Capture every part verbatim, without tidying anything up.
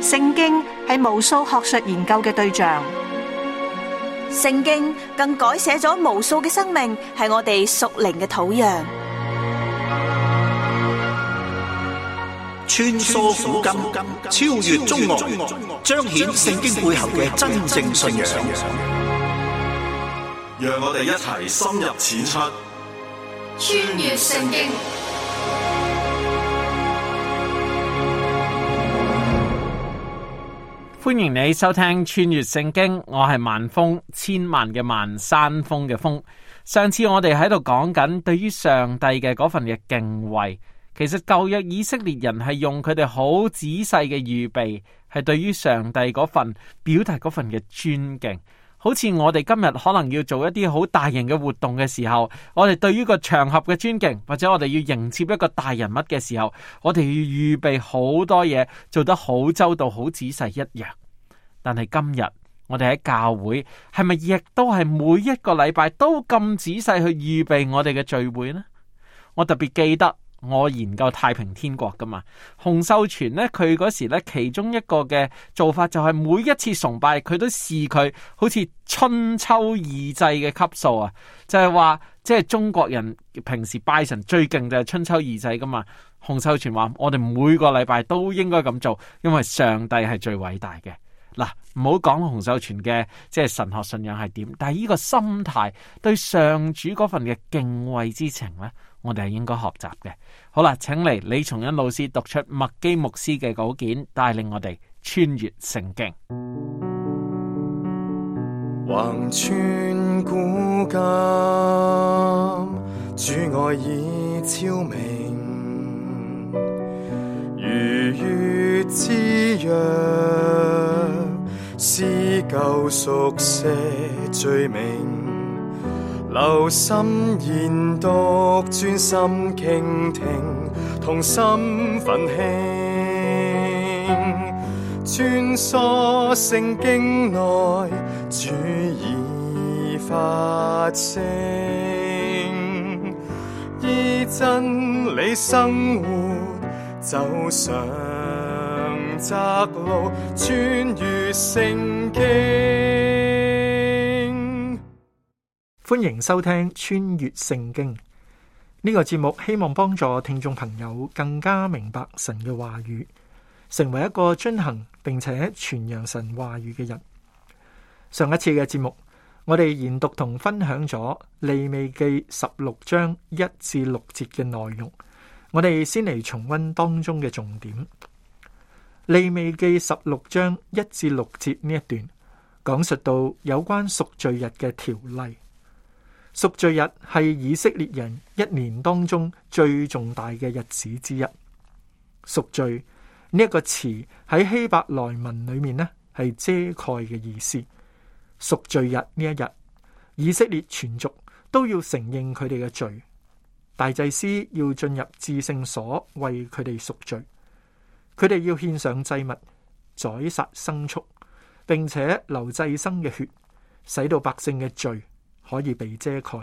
聖經係無數學術研究嘅對象， 聖經更改寫咗無數嘅生命，係我哋屬靈嘅土壤。 穿梭古今，超越中外，彰顯聖經背後嘅真正信仰。 讓我哋一齊深入淺出， 穿越聖經。 歡迎你收聽穿越聖經，我係萬峰，千萬嘅萬，山峰嘅峰。上次我哋喺度講緊對於上帝嘅嗰份嘅敬畏，其實舊約以色列人係用佢哋好仔細嘅預備，係對於上帝嗰份表達嗰份嘅尊敬。好似我哋今日可能要做一啲好大型嘅活動嘅時候，我哋對於個場合嘅尊敬，或者我哋要迎接一個大人物嘅時候，我哋要預備好多嘢，做得好周到、好仔細一樣。但係今日我哋喺教會係咪亦都係每一個禮拜都咁仔細去預備我哋嘅聚會呢？我特別記得我研究太平天國噶嘛，洪秀全呢，佢嗰時呢其中一個嘅做法就係每一次崇拜佢都視佢好似春秋二祭嘅級數啊，就係話即係中國人平時拜神最勁就係春秋二祭噶嘛。洪秀全話我哋每個禮拜都應該咁做，因為上帝係最偉大嘅。嗱，唔好講洪秀全嘅即係神學信仰係點，但係呢個心態對上主嗰份嘅敬畏之情呢，我哋係應該學習嘅。好啦，請嚟李松恩老師讀出麥基牧師嘅稿件，帶領我哋穿越聖經。 橫穿古今，主愛已昭明，如月之約，撕舊熟寫罪名，留心研讀，專心傾聽，同心奮興，穿梭聖經內，主已發聲，依真理生活，走上窄路，穿越聖經。 歡迎收聽穿越聖經呢個節目，希望幫助聽眾朋友更加明白神嘅話語，成為一個遵行並且傳揚神話語嘅人。上一次嘅節目，我哋研讀同分享咗利未記十六章一至六節嘅內容，我哋先嚟重溫當中嘅重點。利未記十六章一至六節呢一段講述到有關贖罪日嘅條例。贖罪日係以色列人一年當中最重大嘅日子之一。贖罪呢一個詞喺希伯來文裏面呢係遮蓋嘅意思。贖罪日呢一日，以色列全族都要承認佢哋嘅罪，大祭司要進入至聖所為佢哋贖罪，佢哋要獻上祭物，宰殺牲畜，並且流祭牲嘅血，使到百姓嘅罪可以被遮蓋。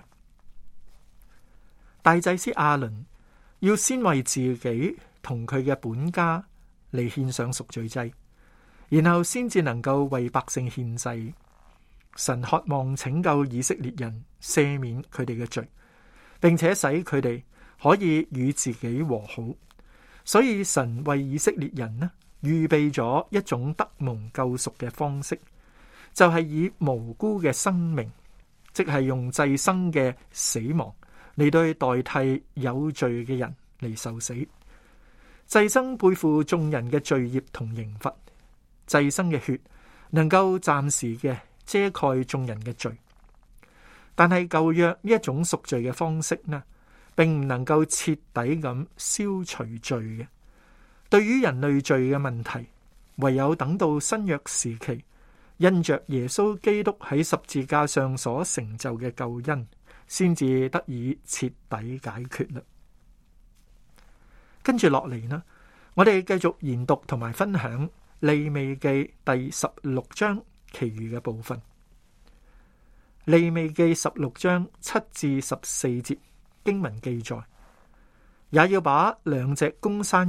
大祭司亞倫要先為自己同佢嘅本家嚟獻上贖罪祭，然後先至能夠為百姓獻祭。神渴望拯救以色列人，赦免佢哋嘅罪，並且使佢哋可以與自己和好。所以神為以色列人呢預備咗一種得蒙救贖嘅方式，就係以無辜嘅生命，即係用祭牲嘅死亡嚟到去代替有罪嘅人嚟受死。祭牲背負眾人嘅罪孽同刑罰，祭牲嘅血能夠暫時嘅遮蓋眾人嘅罪，但係舊約呢一種贖罪嘅方式呢，並唔能夠徹底咁消除罪嘅。對於人類罪嘅問題，唯有等到新約時期，因着耶穌基督喺十字架上所成就嘅救恩，先至得以徹底解決啦。跟住落嚟呢，我哋繼續研讀同埋分享利未記第十六章其餘嘅部分。利未記十六章七至十四節經文記載，也要把兩隻公山羊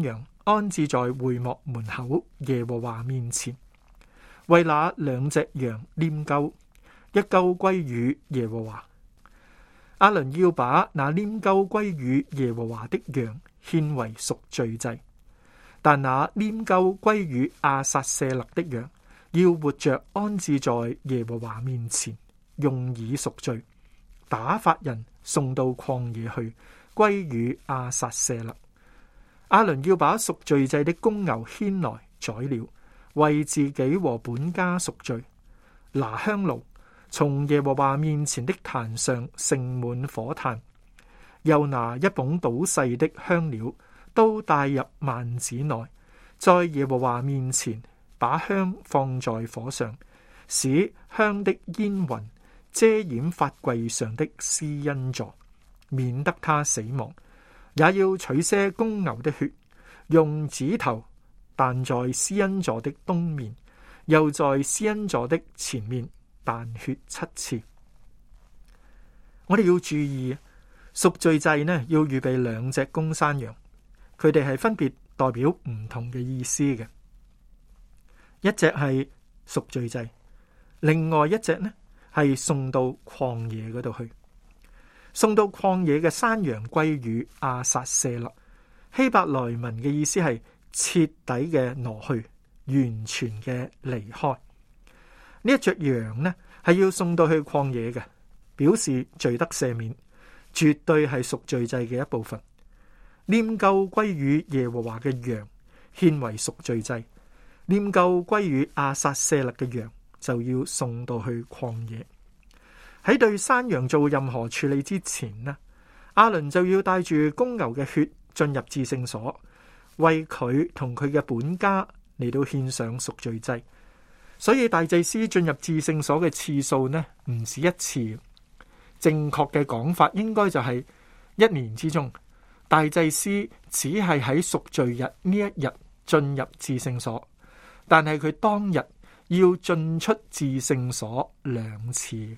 安置在會幕門口耶和華面前，為那兩隻羊拈鬮，一鬮歸與耶和華。亞倫要把那拈鬮歸與耶和華的羊獻為贖罪祭，但那拈鬮歸與亞撒舍勒的羊要活着安置在耶和華面前，用以贖罪，打發人送到曠野去，歸與亞撒舍勒。亞倫要把贖罪祭的公牛牽來宰了，為自己和本家贖罪，拿香爐從耶和華面前的壇上盛滿火炭，又拿一捧搗細的香料，都帶入幔子內，在耶和華面前把香放在火上，使香的煙雲遮掩法櫃上的施恩座，免得他死亡。也要取些公牛的血，用指頭彈在施恩座的東面，又在施恩座的前面彈血七次。我哋要注意，贖罪祭呢要預備兩隻公山羊，佢哋係分別代表唔同嘅意思嘅。一隻係贖罪祭，另外一隻呢係送到曠野嗰度去。送到曠野嘅山羊歸於亞撒舍勒，希伯來文嘅意思係徹底嘅挪去，完全嘅離開。呢一隻羊呢係要送到去曠野嘅，表示罪得赦免，絕對係贖罪祭嘅一部分。拈鬮歸於耶和華嘅羊獻為贖罪祭，拈鬮歸於亞撒舍勒嘅羊就要送到去曠野。喺對山羊做任何處理之前呢，亞倫就要帶住公牛嘅血進入至聖所，為佢同佢嘅本家嚟到獻上贖罪祭。所以大祭司進入至聖所嘅次數呢，唔止一次。正確嘅講法應該就係一年之中，大祭司只係喺贖罪日呢一日進入至聖所，但係佢當日要進出至聖所兩次。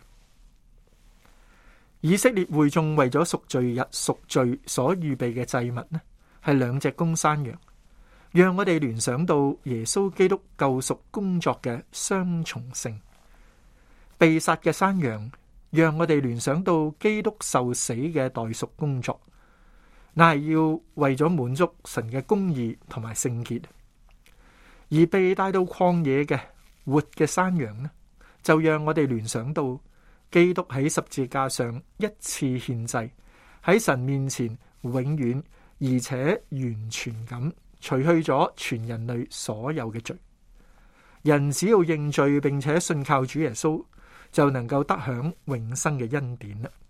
以色列會眾為咗贖罪日贖罪所預備嘅祭物呢，係兩隻公山羊，讓我哋聯想到耶穌基督救贖工作嘅雙重性。被殺嘅山羊，讓我哋聯想到基督受死嘅代贖工作，乃係要為咗滿足神嘅公義同埋聖潔。而被帶到曠野嘅活嘅山羊呢，就讓我哋聯想到基督喺十字架上一次獻祭，喺神面前永遠而且完全咁除去咗全人類所有嘅罪。人只要認罪並且信靠主耶穌，就能夠得享永生嘅恩典啦。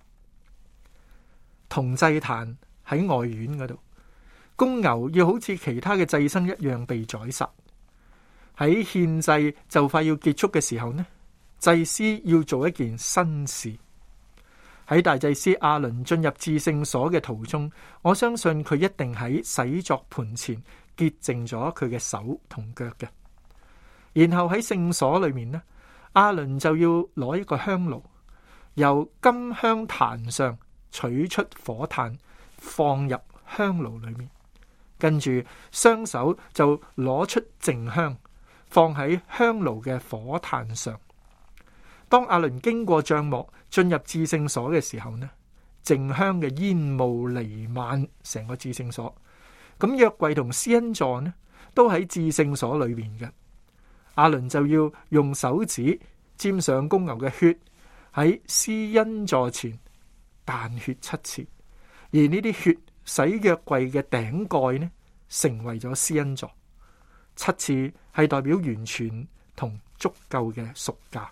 銅祭壇喺外院嗰度，公牛要好似其他嘅祭牲一樣被宰殺。喺獻祭就快要結束嘅時候呢，祭司要做一件新事。喺大祭司亞倫進入至聖所嘅途中，我相信佢一定喺洗作盤前潔淨咗佢嘅手同腳嘅。然後喺聖所裏面呢，亞倫就要攞一個香爐，由金香壇上取出火炭，放入香爐裏面，跟住雙手就攞出淨香，放喺香爐嘅火炭上。當亞倫經過帳幕進入至聖所嘅時候呢，淨香嘅煙霧彌漫成個至聖所。咁約櫃同施恩座呢，都喺至聖所裏面嘅。亞倫就要用手指沾上公牛嘅血，喺施恩座前彈血七次，而呢啲血使約櫃嘅頂蓋呢，成為咗施恩座。七次係代表完全同足夠嘅贖價。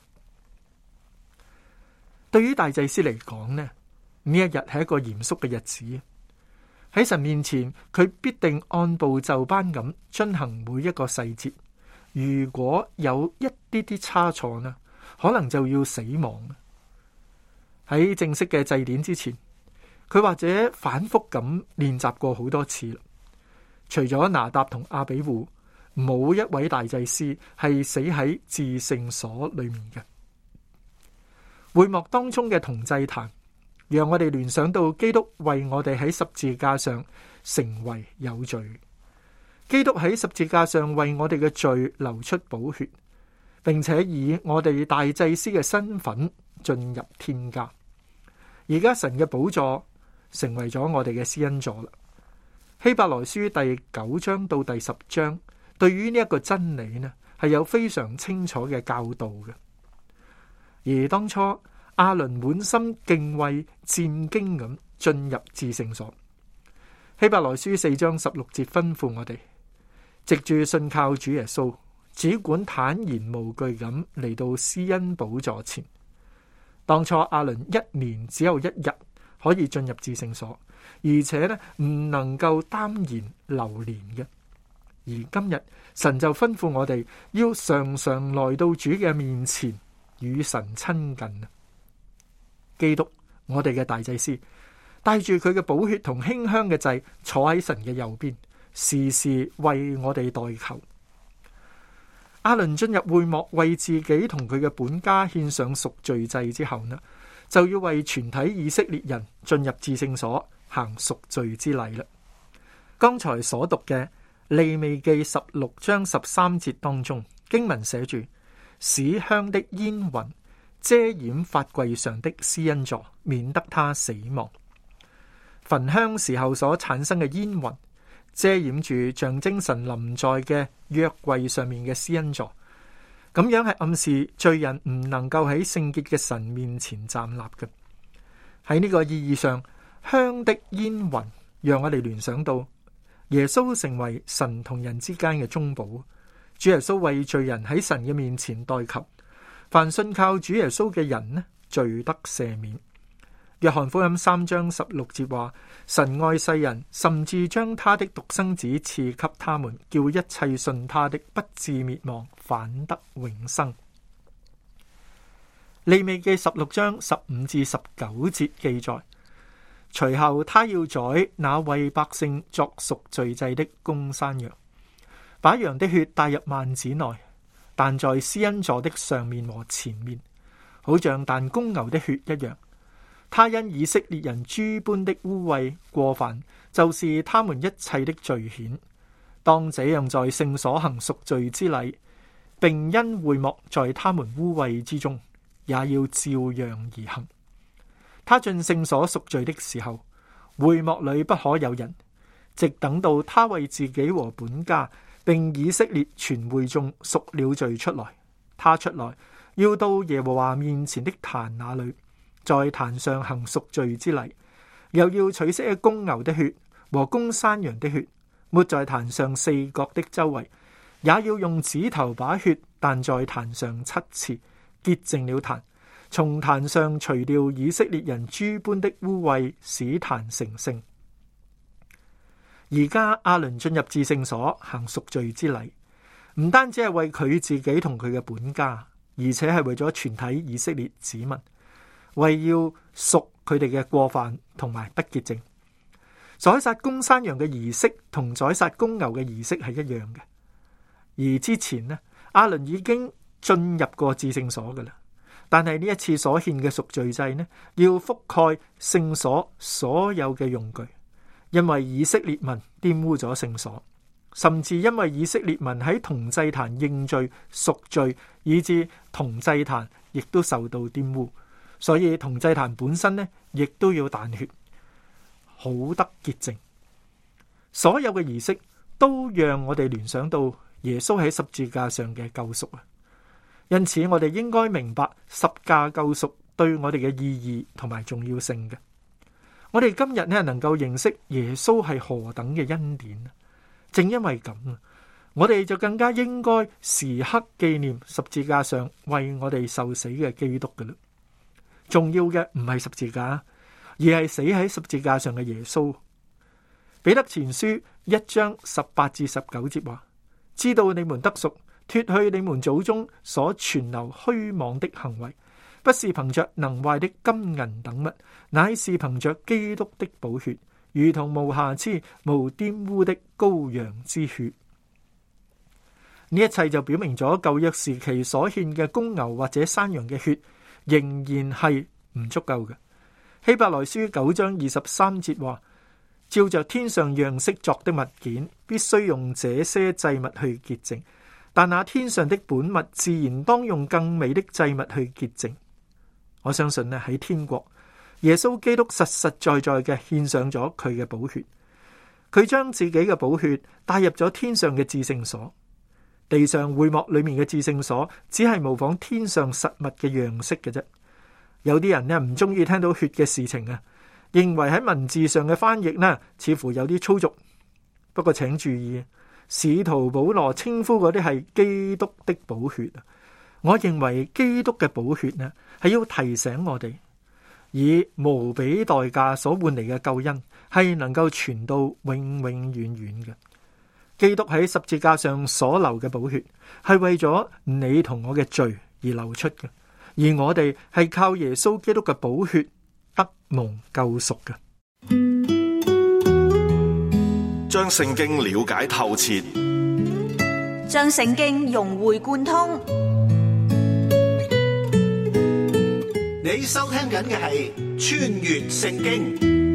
對於大祭司嚟講呢，呢一日係一個嚴肅嘅日子。喺神面前，佢必定按部就班咁進行每一個細節。如果有一啲啲差錯呢，可能就要死亡。喺正式嘅祭典之前，佢或者反覆咁練習過好多次。除咗拿答同亞比戶，冇一位大祭司係死喺至聖所裏面嘅。會幕當中嘅銅祭壇，讓我哋聯想到基督為我哋喺十字架上成為有罪。 基督喺十字架上為我哋嘅罪流出寶血，並且以我哋大祭司嘅身份進入天家。而家神嘅寶座成為咗我哋嘅施恩座啦。希伯來書第九章到第十章對於呢一個真理呢，係有非常清楚嘅教導嘅。而當初亞倫滿心敬畏戰兢咁進入至聖所。希伯來書四章十六節吩咐我哋，藉住信靠主耶穌，只管坦然無懼咁嚟到施恩寶座前。當初亞倫一年只有一日可以進入至聖所，而且呢唔能夠耽延流連嘅。而今日神就吩咐我哋要常常來到主嘅面前，與神親近。基督，我哋嘅大祭司，帶住佢嘅寶血同馨香嘅祭，坐喺神嘅右邊，時時為我哋代求。亞倫進入會幕，為自己同佢嘅本家獻上贖罪祭之後呢，就要為全體以色列人進入至聖所行贖罪之禮啦。剛才所讀嘅利未記十六章十三節當中，經文寫住，使香的煙雲遮掩法櫃上的施恩座，免得他死亡。焚香時候所產生嘅煙雲遮掩住象徵神臨在嘅約櫃上面嘅施恩座，咁樣係暗示罪人唔能夠喺聖潔嘅神面前站立嘅。喺呢個意義上，香的煙雲讓我哋聯想到耶穌成為神同人之間嘅中保。主耶穌為罪人喺神嘅面前代求，凡信靠主耶穌嘅人呢，罪得赦免。約翰福音三章十六節話，神愛世人，甚至將他的獨生子賜給他們，叫一切信他的不至滅亡，反得永生。利未記十六章十五至十九節記載，隨後他要宰那為百姓作贖罪祭的公山羊，把羊的血帶入幔子內，但在施恩座的上面和前面，好像但公牛的血一樣。他因以色列人諸般的污穢過犯，就是他們一切的罪愆，當這樣在聖所行贖罪之禮，並因會幕在他們污穢之中，也要照樣而行。他進聖所贖罪的時候，會幕裏不可有人，直等到他為自己和本家並以色列全會眾贖了罪出來。他出來要到耶和華面前的壇那裏，在壇上行贖罪之禮，又要取些公牛的血和公山羊的血，抹在壇上四角的周圍，也要用指頭把血彈在壇上七次，潔淨了壇，從壇上除掉以色列人諸般的污穢，使壇成聖。而家亞倫進入至聖所行贖罪之禮，唔單止係為佢自己同佢嘅本家，而且係為咗全體以色列子民，為要贖佢哋嘅過犯同埋不潔淨。宰殺公山羊嘅儀式同宰殺公牛嘅儀式係一樣嘅。而之前呢，亞倫已經進入過至聖所噶啦，但係呢一次所獻嘅贖罪祭呢，要覆蓋聖所所有嘅用具，因為以色列民玷污咗聖所，甚至因為以色列民喺銅祭壇認罪贖罪，以致銅祭壇亦都受到玷污。所以銅祭壇本身呢，亦都要彈血，好得潔淨。所有嘅儀式都讓我哋聯想到耶穌喺十字架上嘅救贖啊！因此我哋應該明白十架救贖對我哋嘅意義同埋重要性嘅。我哋今日呢，能夠認識耶穌係何等嘅恩典，正因為咁啊，我哋就更加應該時刻紀念十字架上為我哋受死嘅基督㗎啦。重要嘅唔係十字架，而係死喺十字架上嘅耶穌。彼得前書一章十八至十九節話：知道你們得贖，脫去你們祖宗所存留虛妄的行為，不是憑着能壞的金銀等物，乃是憑着基督的寶血，如同無瑕疵、無玷污的羔羊之血。呢一切就表明咗舊約時期所獻嘅公牛或者山羊嘅血仍然係唔足夠嘅。希伯來書九章二十三節話： 照着天上樣式作的物件，必須用這些祭物去潔淨，但那天上的本物自然當用更美的祭物去潔淨。我相信呢，喺天國，耶穌基督實實在在嘅獻上咗佢嘅寶血，佢將自己嘅寶血帶入咗天上嘅至聖所。地上會幕裏面嘅至聖所只係模仿天上實物嘅樣式嘅啫。有啲人呢唔中意聽到血嘅事情啊，認為喺文字上嘅翻譯呢似乎有啲粗俗。不過請注意，使徒保羅稱呼嗰啲係基督的寶血。我認為基督嘅寶血呢係要提醒我哋，以無比代價所換嚟嘅救恩係能夠傳到永永遠遠嘅。基督喺十字架上所流嘅寶血係為咗你同我嘅罪而流出嘅，而我哋係靠耶穌基督嘅寶血得蒙救贖嘅。 將聖經了解透徹， 將聖經融會貫通。 你收聽緊嘅係穿越聖經。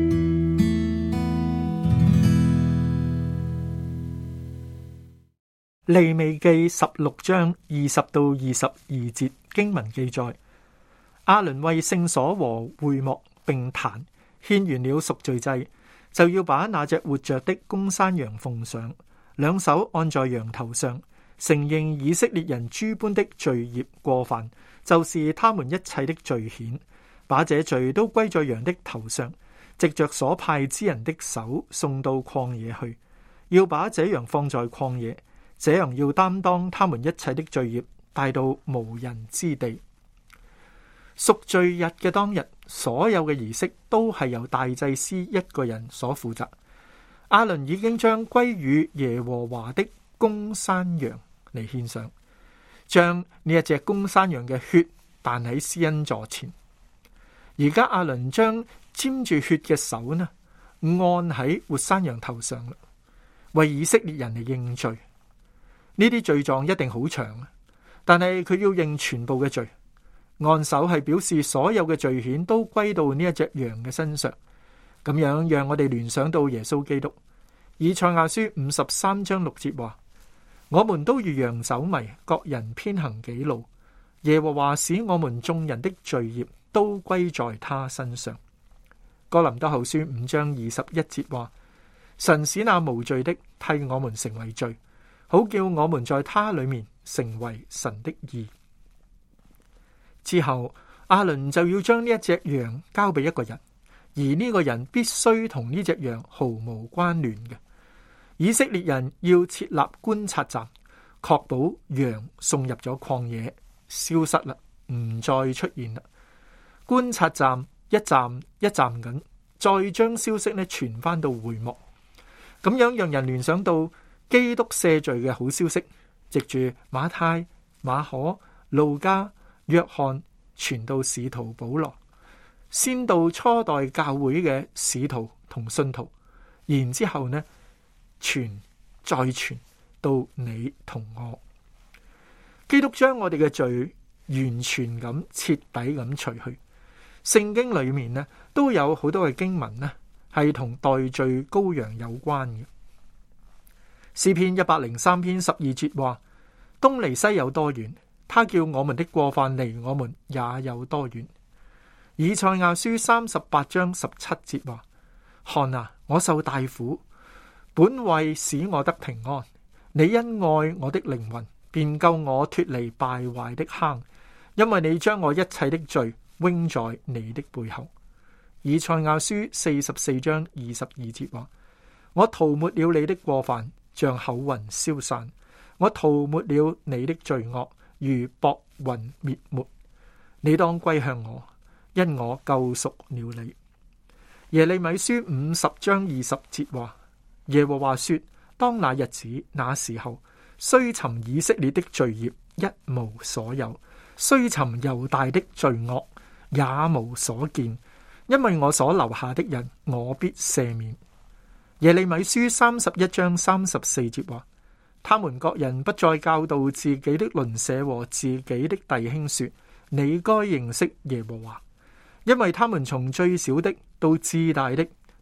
利未記十六章二十到二十二節經文記載，亞倫為聖所和會幕並壇獻完了贖罪祭，就要把那隻活着的公山羊奉上，兩手按在羊頭上，承認以色列人諸般的罪孽過犯，就是他們一切的罪愆，把這罪都歸在羊的頭上，藉着所派之人的手送到曠野去，要把這羊放在曠野，這樣要擔當他們一切的罪孽，帶到無人之地。贖罪日嘅當日，所有嘅儀式都係由大祭司一個人所負責。亞倫已經將歸於耶和華的公山羊嚟獻上，將呢一隻公山羊嘅血彈喺施恩座前。而家亞倫將沾住血嘅手呢，按喺活山羊頭上啦，為以色列人嚟認罪。呢啲罪狀一定好長，但係佢要認全部嘅罪。按手係表示所有嘅罪愆都歸到呢一隻羊嘅身上，咁樣讓我哋聯想到耶穌基督。以賽亞書五十三章六節話：我們都如羊走迷，各人偏行己路。耶和華使我們眾人的罪孽都歸在他身上。哥林多後書五章二十一節話：神使那無罪的替我們成為罪，好叫我們在他裏面成為神的義。之後亞倫就要將呢一隻羊交俾一個人，而呢個人必須同呢隻羊毫無關聯嘅。以色列人要設立觀察站，確保羊送入咗曠野，消失啦，唔再出現啦。觀察站一站一站咁，再將消息呢傳翻到會幕，咁樣讓人聯想到基督赦罪嘅好消息，藉住馬太、馬可、路加、約翰傳到使徒保羅，先到初代教會嘅使徒同信徒，然之後呢傳再傳到你同我。基督將我哋嘅罪完全咁徹底咁除去。聖經裏面呢都有好多嘅經文呢係同代罪羔羊有關嘅。詩篇一百零三篇十二節話：東離西有多遠？他叫我們的過犯離我們也有多遠。以賽亞書三十八章十七節話：看啊，我受大苦，本為使我得平安。你因愛我的靈魂，便救我脫離敗壞的坑，因為你將我一切的罪扔在你的背後。以賽亞書四十四章二十二節話：我塗抹了你的過犯，像厚雲消散；我塗抹了你的罪惡，如薄雲滅沒。你當歸向我，因我救贖了你。耶利米書五十章二十節話：耶和華說，當那日子那時候，雖尋以色列的罪孽一無所有，雖尋猶大的罪惡也無所見，因為我所留下的人，我必赦免。耶利米書三十一章三十四節話：他們各人不再教導自己的鄰舍和自己的弟兄說，你該認識耶和華，因為他們從最小的到至大的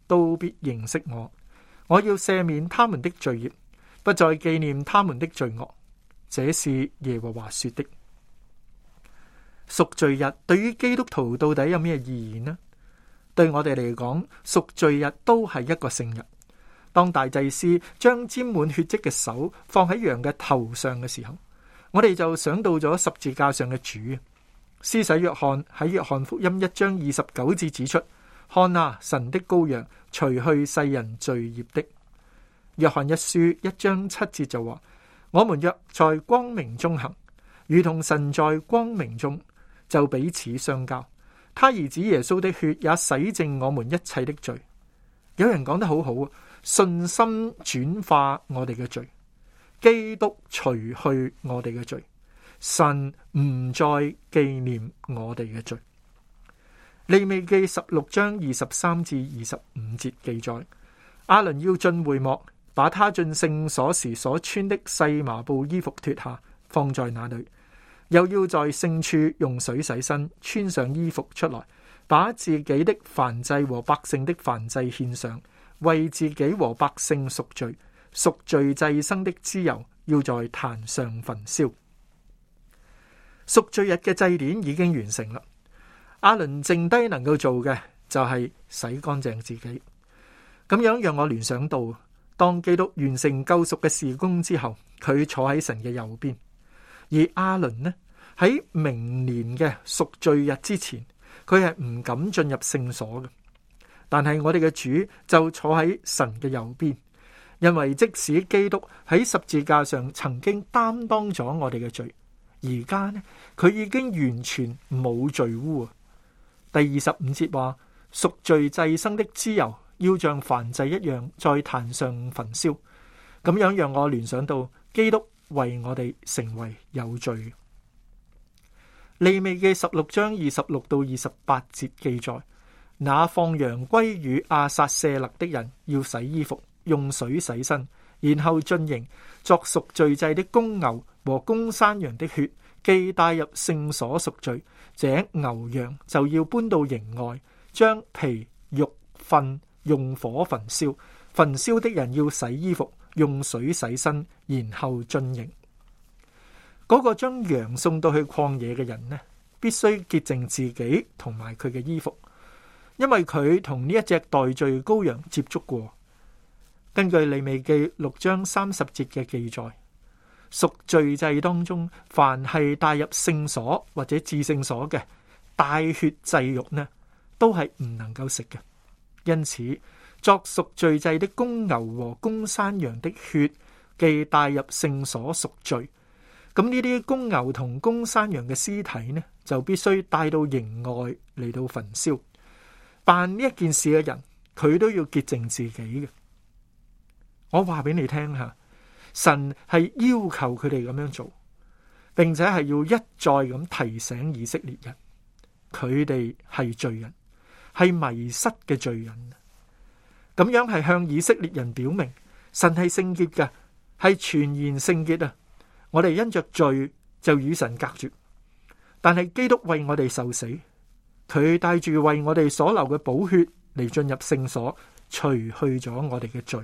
都必認識我。我要赦免他們的罪孽，不再紀念他們的罪惡。這是耶和華說的。贖罪日對於基督徒到底有咩意義呢？對我哋嚟講，贖罪日都係一個聖日。當大祭司將沾滿血跡嘅手放喺羊嘅頭上嘅時候，我哋就想到咗十字架上嘅主。施洗約翰喺約翰福音一章二十九節指出：看啊，神的羔羊，除去世人罪孽的。約翰一書一章七節就話：我們若在光明中行，如同神在光明中，就彼此相交。他兒子耶穌的血也洗淨我們一切的罪。有人講得好好啊，信心轉化我哋嘅罪，基督除去我哋嘅罪，神唔再紀念我哋嘅罪。利未記十六章二十三至二十五節記載：亞倫要進會幕，把他進聖所時所穿的細麻布衣服脫下，放在那裏。又要在聖處用水洗身，穿上衣服出來，把自己的燔祭和百姓的燔祭獻上，為自己和百姓贖罪。贖罪祭牲的脂油要在壇上焚燒。贖罪日嘅祭典已經完成啦，亞倫剩低能夠做嘅就係洗乾淨自己。咁樣讓我聯想到，當基督完成救贖嘅事工之後，佢坐喺神嘅右邊。而亞倫呢，喺明年嘅贖罪日之前，佢係唔敢進入聖所嘅。但係我哋嘅主就坐喺神嘅右邊，因為即使基督喺十字架上曾經擔當咗我哋嘅罪，而家呢，佢已經完全冇罪污啊。第二十五節話：贖罪祭牲的脂油要像燔祭一樣在壇上焚燒。咁樣讓我聯想到基督為我哋成為有罪。利未記十六章二十六到二十八節記載：那放羊歸與亞撒舍勒的人要洗衣服，用水洗身，然後進營，作贖罪祭的公牛和公山羊的血，既帶入聖所贖罪，這牛羊就要搬到營外，將皮肉糞用火焚燒。焚燒的人要洗衣服，用水洗身，然後進營。嗰個將羊送到去曠野嘅人呢，必須潔淨自己同埋佢嘅衣服，因為佢同呢一隻代罪羔羊接觸過。根據利未記六章三十節嘅記載，贖罪祭當中，凡係帶入聖所或者至聖所嘅帶血祭肉呢，都係唔能夠食嘅。因此，作贖罪祭的公牛和公山羊的血，既帶入聖所贖罪，咁呢啲公牛同公山羊嘅屍體呢，就必須帶到營外嚟到焚燒。辦呢一件事嘅人，佢都要潔淨自己嘅。我話俾你聽下，神係要求佢哋咁樣做，並且係要一再咁提醒以色列人，佢哋係罪人，係迷失嘅罪人。咁樣係向以色列人表明，神係聖潔嘅，係全然聖潔啊！我哋因着罪就與神隔絕，但係基督為我哋受死，佢帶住為我哋所流嘅寶血嚟進入聖所，除去咗我哋嘅罪。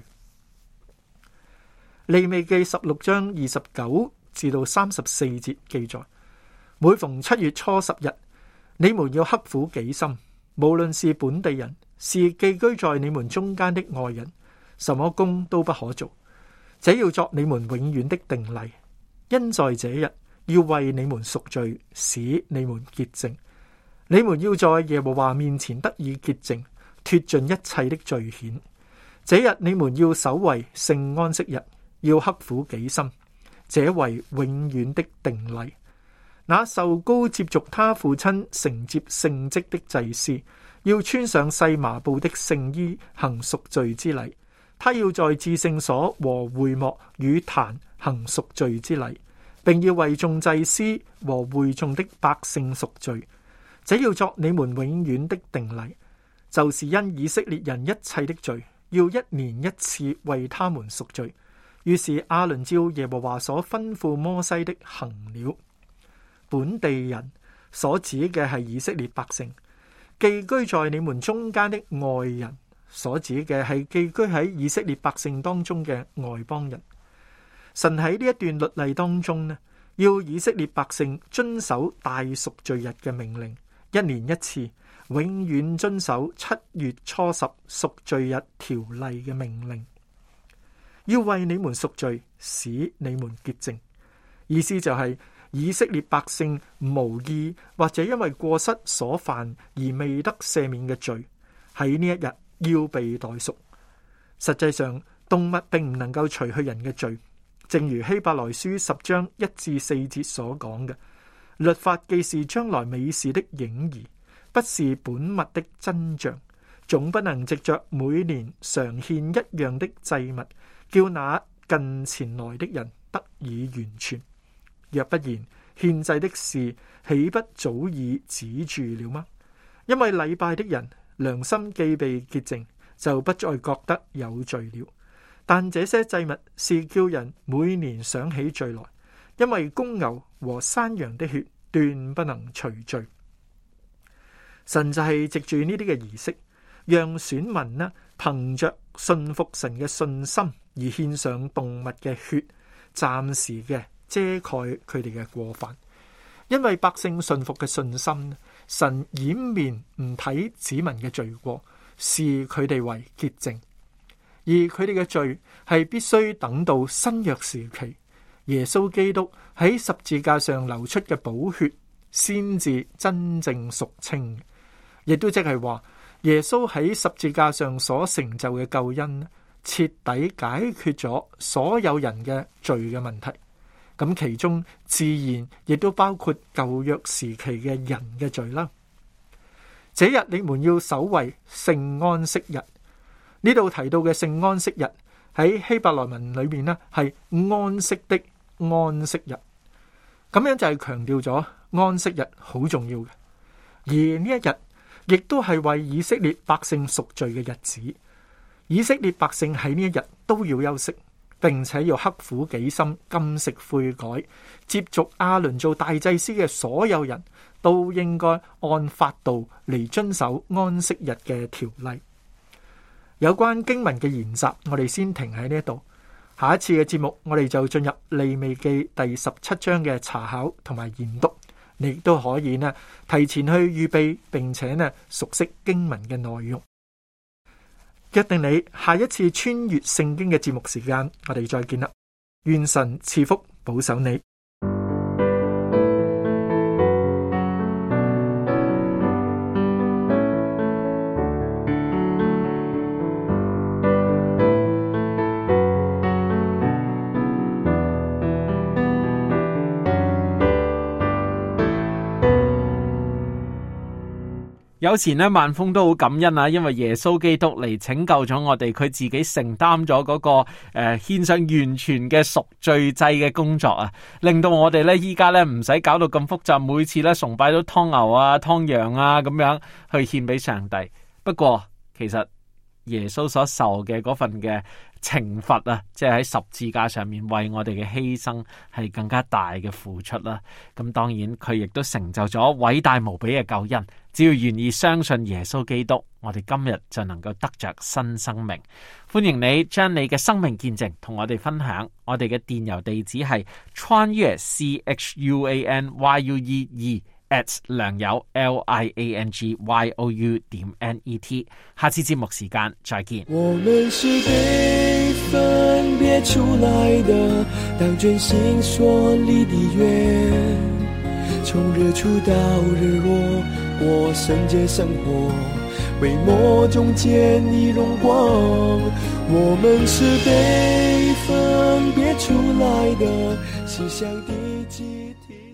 利未記十六章二十九至到三十四節記載：每逢七月初十日，你們要刻苦己心，無論是本地人，是寄居在你們中間的外人，什麼工都不可做，這要作你們永遠的定例。因在這日要為你們贖罪，使你們潔淨。你們要在耶和華面前得以潔淨，脫盡一切的罪愆。這日你們要守為聖安息日，要刻苦己心，這為永遠的定例。那受膏接續他父親承接聖職的祭司，要穿上細麻布的聖衣，行贖罪之禮。他要在至聖所和會幕與壇行贖罪之禮，並要為眾祭司和會眾的百姓贖罪。這要作你們永遠的定例，就是因以色列人一切的罪，要一年一次為他們贖罪。於是亞倫照耶和華所吩咐摩西的行了。本地人所指嘅係以色列百姓，寄居在你們中間的外人， 所指嘅係寄居喺以色列百姓當中嘅外邦人。神喺呢一段律例當中呢，要以色列百姓遵守大贖罪日嘅命令，一年一次，永遠遵守七月初十贖罪日條例嘅命令。要為你們贖罪，使你們潔淨。意思就係以色列百姓無意或者因為過失所犯而未得赦免嘅罪，喺呢一日要被代贖。實際上，動物並唔能夠除去人嘅罪，正如希伯來書十章一至四節所講嘅，律法既是將來美事的影兒，不是本物的真像，總不能藉着每年常獻一樣的祭物，叫那近前來的人得以完全。若不然，獻祭的事豈不早已止住了嗎？因為禮拜的人良心既被潔淨，就不再覺得有罪了。但這些祭物是叫人每年想起罪來，因為公牛和山羊的血斷不能除罪。神就係藉住呢啲嘅儀式，讓選民呢憑着信服神嘅信心而獻上動物嘅血，暫時嘅遮蓋佢哋嘅過犯。因為百姓信服嘅信心，神掩面唔睇子民嘅罪過，視佢哋為潔淨。而佢哋嘅罪係必須等到新約時期，耶穌基督喺十字架上流出嘅寶血，先至真正贖清。亦都即係話，耶穌喺十字架上所成就嘅救恩，徹底解決咗所有人嘅罪嘅問題。咁其中自然亦都包括舊約時期嘅人嘅罪啦。這日你們要守為聖安息日。呢度提到嘅聖安息日喺希伯來文裏面呢，係安息的安息日。咁樣就係強調咗安息日好重要嘅。而呢一日亦都係為以色列百姓贖罪嘅日子。以色列百姓喺呢一日都要休息，並且要刻苦己心，禁食悔改。接續亞倫做大祭司嘅所有人都應該按法度嚟遵守安息日嘅條例。有關經文嘅研習，我哋先停喺呢度。下一次嘅節目，我哋就進入利未記第十七章嘅查考同埋研讀。你亦都可以呢提前去預備，並且呢熟悉經文嘅內容。約定你下一次穿越聖經嘅節目時間，我哋再見啦！願神賜福保守你。 有時呢，萬峰都好感恩啊，因為耶穌基督嚟拯救咗我哋，佢自己承擔咗嗰個誒獻上完全嘅贖罪祭嘅工作啊，令到我哋呢依家呢唔使搞到咁複雜，每次呢崇拜都劏牛啊、劏羊啊咁樣去獻俾上帝。不過其實耶穌所受嘅嗰份嘅懲罰啊，即係喺十字架上面為我哋嘅犧牲係更加大嘅付出啦。咁當然佢亦都成就咗偉大無比嘅救恩。只要願意相信耶穌基督，我哋今日就能夠得着新生命。歡迎你將你嘅生命見證同我哋分享。我哋嘅電郵地址係穿越 C H U A N Y U E E at 良友 L I A N G Y O U 點 N E T。下次節目時間再見。 我們是被分別出來的，當真心所立的約，從日出到日落，過聖潔生活，為魔中見你榮光。我們是被分別出來的，是上帝基體。